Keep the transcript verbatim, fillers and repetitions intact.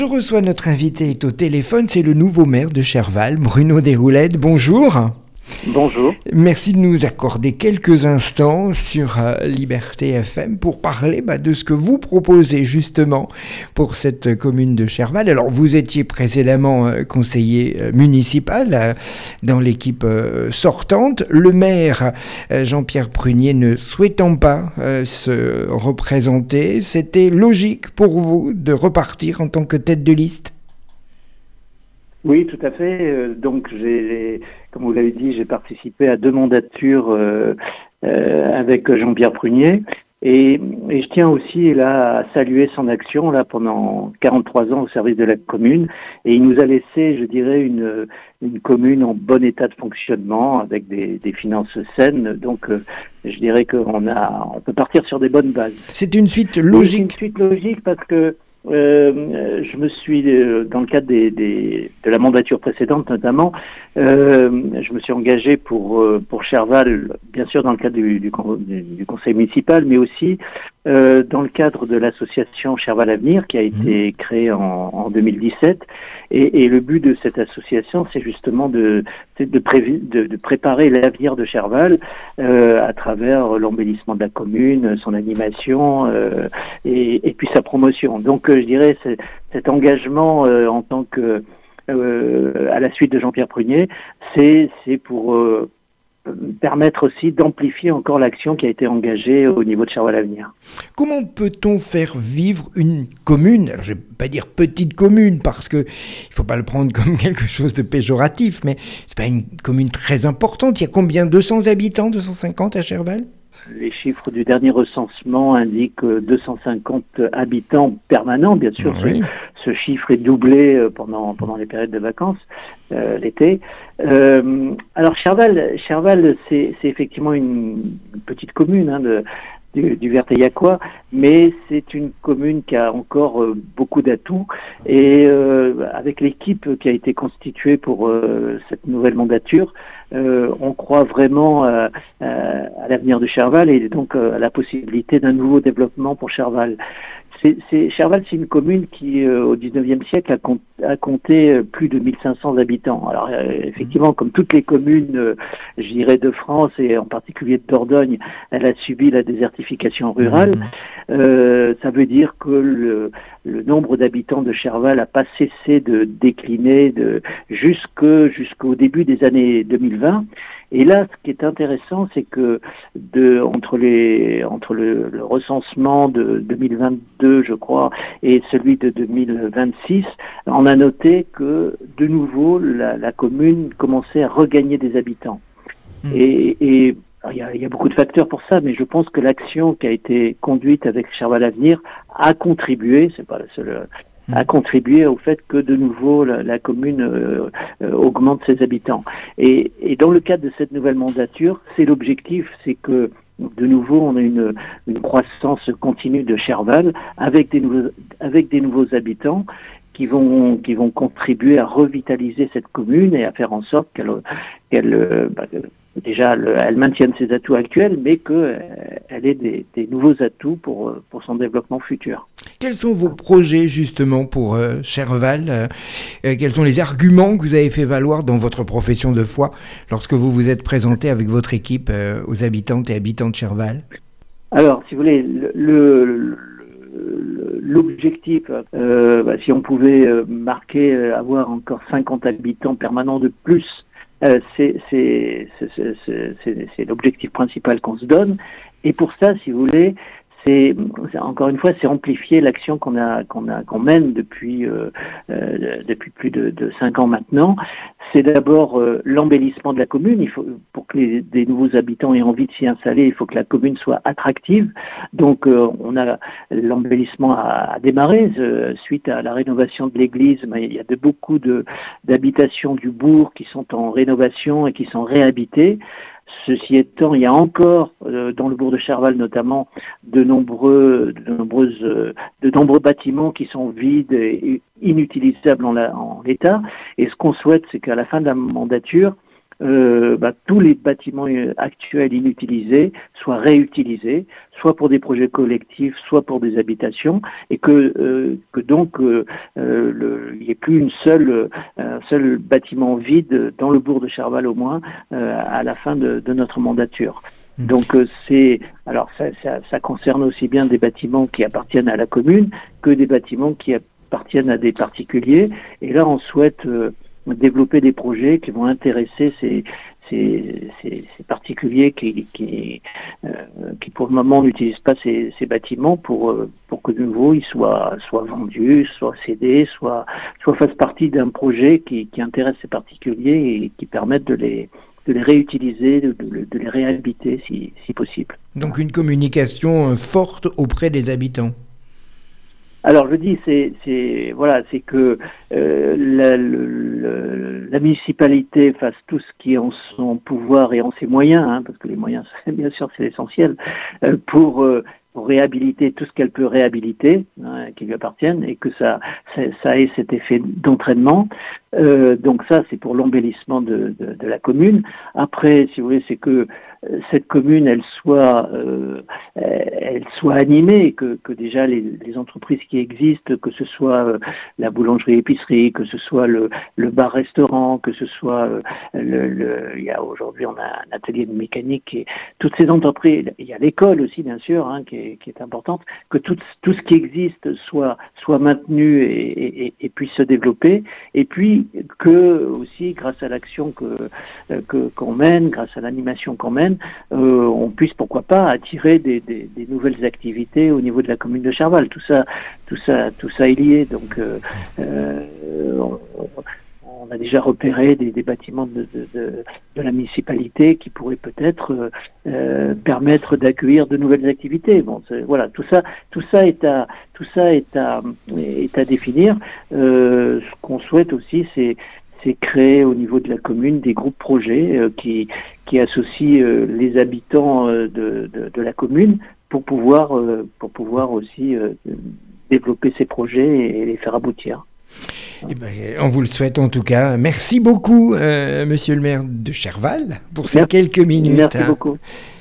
Je reçois notre invité au téléphone, c'est le nouveau maire de Cherval, Bruno Déroulède. Bonjour. Bonjour. Merci de nous accorder quelques instants sur euh, Liberté F M pour parler bah, de ce que vous proposez justement pour cette commune de Cherval. Alors vous étiez précédemment euh, conseiller euh, municipal euh, dans l'équipe euh, sortante. Le maire euh, Jean-Pierre Prunier ne souhaitant pas euh, se représenter, c'était logique pour vous de repartir en tant que tête de liste ? Oui, tout à fait. Donc, j'ai, comme vous l'avez dit, j'ai participé à deux mandatures euh, euh, avec Jean-Pierre Prunier. Et, et je tiens aussi là à saluer son action là pendant quarante-trois ans au service de la commune. Et il nous a laissé, je dirais, une, une commune en bon état de fonctionnement avec des, des finances saines. Donc, euh, je dirais qu'on a, on peut partir sur des bonnes bases. C'est une suite logique. Oui, c'est une suite logique parce que Euh, je me suis, euh, dans le cadre des, des, de la mandature précédente notamment, euh, je me suis engagé pour, euh, pour Cherval, bien sûr dans le cadre du, du, du conseil municipal, mais aussi euh, dans le cadre de l'association Cherval Avenir qui a été mmh. créée en, en deux mille dix-sept. Et, et le but de cette association, c'est justement de, de, prévi, de, de préparer l'avenir de Cherval euh, à travers l'embellissement de la commune, son animation euh, et, et puis sa promotion. Donc je dirais c'est, cet engagement euh, en tant que euh, à la suite de Jean-Pierre Prunier, c'est, c'est pour euh, permettre aussi d'amplifier encore l'action qui a été engagée au niveau de Cherval Avenir. Comment peut-on faire vivre une commune ? Alors je ne vais pas dire petite commune parce que il ne faut pas le prendre comme quelque chose de péjoratif, mais c'est pas une commune très importante. Il y a combien ? deux cents habitants, deux cent cinquante à Cherval ? Les chiffres du dernier recensement indiquent deux cent cinquante habitants permanents. Bien sûr, oui. ce, ce chiffre est doublé pendant, pendant les périodes de vacances, euh, l'été. Euh, alors, Cherval, Cherval c'est, c'est effectivement une petite commune hein, de, du, du Verteillacois, mais c'est une commune qui a encore euh, beaucoup d'atouts. Et euh, avec l'équipe qui a été constituée pour euh, cette nouvelle mandature, Euh, on croit vraiment euh, euh, à l'avenir de Cherval et donc euh, à la possibilité d'un nouveau développement pour Cherval. C'est, c'est, Cherval, c'est une commune qui, euh, au dix-neuvième siècle, a, compte, a compté plus de mille cinq cents habitants. Alors, euh, effectivement, comme toutes les communes, euh, je dirais, de France et en particulier de Dordogne, elle a subi la désertification rurale. Euh, ça veut dire que le, le nombre d'habitants de Cherval n'a pas cessé de décliner de, jusque, jusqu'au début des années deux mille vingt. Et là, ce qui est intéressant, c'est que de, entre, les, entre le, le recensement de deux mille vingt-deux, je crois, et celui de deux mille vingt-six, on a noté que, de nouveau, la, la commune commençait à regagner des habitants. Mmh. Et, et il y, a, il y a beaucoup de facteurs pour ça, mais je pense que l'action qui a été conduite avec Cherval Avenir a contribué, c'est pas la seule... a contribué au fait que de nouveau la, la commune euh, euh, augmente ses habitants. Et, et dans le cadre de cette nouvelle mandature, c'est l'objectif, c'est que de nouveau on a une, une croissance continue de Cherval avec des nouveaux, avec des nouveaux habitants qui vont, qui vont contribuer à revitaliser cette commune et à faire en sorte qu'elle, qu'elle bah, déjà elle maintienne ses atouts actuels, mais qu'elle ait des, des nouveaux atouts pour, pour son développement futur. Quels sont vos projets justement pour euh, Cherval euh, euh, Quels sont les arguments que vous avez fait valoir dans votre profession de foi lorsque vous vous êtes présenté avec votre équipe euh, aux habitantes et habitants de Cherval ? Alors, si vous voulez, le, le, l'objectif, euh, bah, si on pouvait euh, marquer, euh, avoir encore cinquante habitants permanents de plus, euh, c'est, c'est, c'est, c'est, c'est, c'est l'objectif principal qu'on se donne. Et pour ça, si vous voulez, c'est encore une fois, c'est amplifier l'action qu'on a, qu'on a, qu'on mène depuis euh, euh, depuis plus de, de cinq ans maintenant. C'est d'abord euh, l'embellissement de la commune. Il faut, pour que les, des nouveaux habitants aient envie de s'y installer, il faut que la commune soit attractive. Donc, euh, on a l'embellissement à, à démarrer euh, suite à la rénovation de l'église. Mais il y a de beaucoup de d'habitations du bourg qui sont en rénovation et qui sont réhabitées. Ceci étant, il y a encore euh, dans le bourg de Cherval notamment de nombreux, de nombreuses, euh, de nombreux bâtiments qui sont vides et inutilisables en, la, en l'état. Et ce qu'on souhaite, c'est qu'à la fin de la mandature, euh, bah, tous les bâtiments actuels inutilisés soient réutilisés, soit pour des projets collectifs, soit pour des habitations, et que, euh, que donc euh, euh, le, il n'y ait plus une seule, un seul bâtiment vide dans le bourg de Cherval au moins euh, à la fin de, de notre mandature. Donc euh, c'est alors ça, ça, ça concerne aussi bien des bâtiments qui appartiennent à la commune que des bâtiments qui appartiennent à des particuliers. Et là, on souhaite euh, développer des projets qui vont intéresser ces Ces, ces, ces particuliers qui, qui, euh, qui pour le moment n'utilisent pas ces, ces bâtiments pour, euh, pour que de nouveau ils soient, soient vendus, soient cédés, soit, soit fassent partie d'un projet qui, qui intéresse ces particuliers et qui permettent de les, de les réutiliser, de, de, de les réhabiliter si, si possible. Donc une communication forte auprès des habitants. Alors je dis, c'est, c'est voilà, c'est que euh, la, le, la municipalité fasse tout ce qui est en son pouvoir et en ses moyens, hein, parce que les moyens, bien sûr, c'est l'essentiel, euh, pour, euh, pour réhabiliter tout ce qu'elle peut réhabiliter, hein, qui lui appartienne, et que ça, ça, ça ait cet effet d'entraînement. Euh, donc ça, c'est pour l'embellissement de, de, de la commune. Après, si vous voulez, c'est que cette commune, elle soit, euh, elle soit animée, que, que déjà les, les entreprises qui existent, que ce soit euh, la boulangerie-épicerie, que ce soit le, le bar-restaurant, que ce soit euh, le, le, il y a aujourd'hui on a un atelier de mécanique, et toutes ces entreprises, il y a l'école aussi bien sûr, hein, qui est, qui est importante, que tout, tout ce qui existe soit, soit maintenu et, et, et puisse se développer, et puis que aussi grâce à l'action que, que qu'on mène, grâce à l'animation qu'on mène, Euh, on puisse pourquoi pas attirer des, des, des nouvelles activités au niveau de la commune de Cherval. Tout ça, tout ça, tout ça est lié. Donc, euh, euh, on, on a déjà repéré des, des bâtiments de, de, de, de la municipalité qui pourraient peut-être euh, permettre d'accueillir de nouvelles activités. Bon, voilà, tout ça, tout ça est à, tout ça est à, est à définir. Euh, ce qu'on souhaite aussi, c'est c'est créer au niveau de la commune des groupes projets euh, qui, qui associent euh, les habitants euh, de, de, de la commune pour pouvoir, euh, pour pouvoir aussi euh, développer ces projets et les faire aboutir. Eh ben, on vous le souhaite en tout cas. Merci beaucoup, euh, monsieur le maire de Cherval, pour ces Merci. quelques minutes. Merci hein. beaucoup.